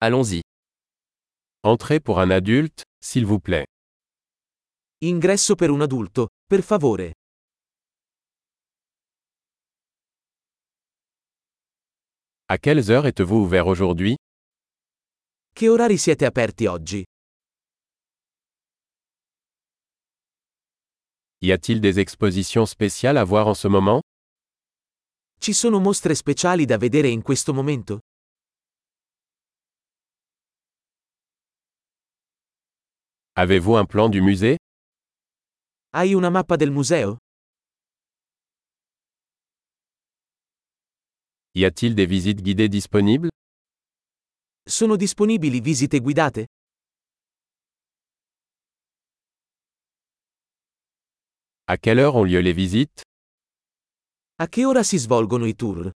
Allons-y. Entrée pour un adulte, s'il vous plaît. Ingresso per un adulto, per favore. À quelles heures êtes-vous ouvert aujourd'hui? Che orari siete aperti oggi? Y a-t-il des expositions spéciales à voir en ce moment? Ci sono mostre speciali da vedere in questo momento? Avez-vous un plan du musée? Hai una mappa del museo? Y a-t-il des visites guidées disponibles? Sono disponibili visite guidate? À quelle heure ont lieu les visites? A che ora si svolgono i tour?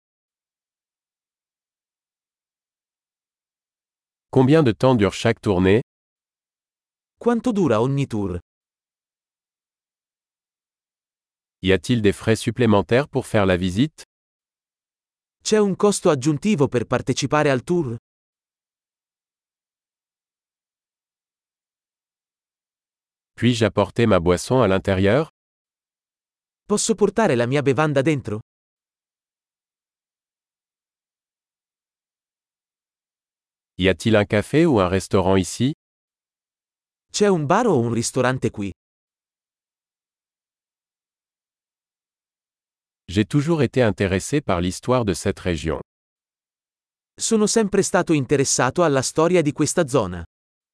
Combien de temps dure chaque tournée? Quanto dura ogni tour? Y a-t-il des frais supplémentaires pour faire la visite? C'è un costo aggiuntivo per partecipare al tour? Puis-je apporter ma boisson à l'intérieur? Posso portare la mia bevanda dentro? Y a-t-il un café ou un restaurant ici? C'è un bar o un ristorante qui? J'ai toujours été intéressé par l'histoire de cette région. Sono sempre stato interessato alla storia di questa zona.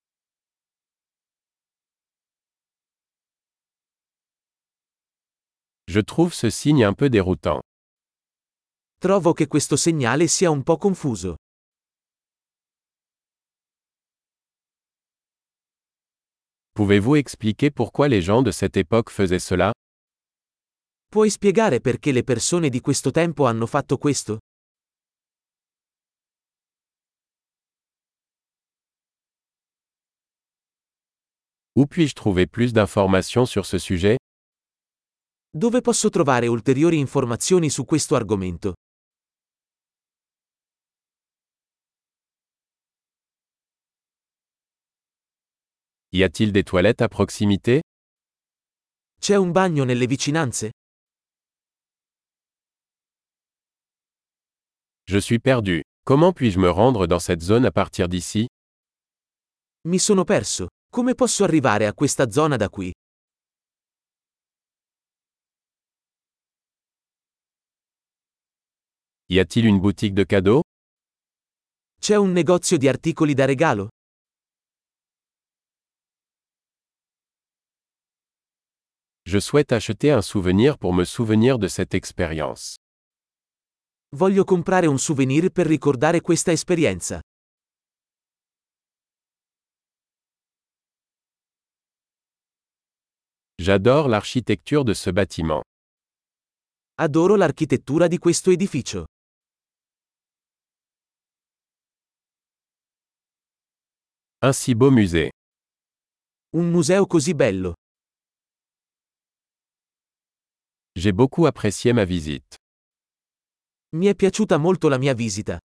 Je trouve ce signe un peu déroutant. Trovo che questo segnale sia un po' confuso. Pouvez-vous expliquer pourquoi les gens de cette époque faisaient cela? Puoi spiegare perché le persone di questo tempo hanno fatto questo? Où puis-je trouver plus d'informations sur ce sujet? Dove posso trovare ulteriori informazioni su questo argomento? Y a-t-il des toilettes à proximité? C'è un bagno nelle vicinanze? Je suis perdu. Comment puis-je me rendre dans cette zone à partir d'ici? Mi sono perso. Come posso arrivare a questa zona da qui? Y a-t-il une boutique de cadeaux? C'è un negozio di articoli da regalo? Je souhaite acheter un souvenir pour me souvenir de cette expérience. Voglio comprare un souvenir per ricordare questa esperienza. J'adore l'architecture de ce bâtiment. Adoro l'architettura di questo edificio. Un si beau musée. Un museo così bello. J'ai beaucoup apprécié ma visite. Mi è piaciuta molto la mia visita.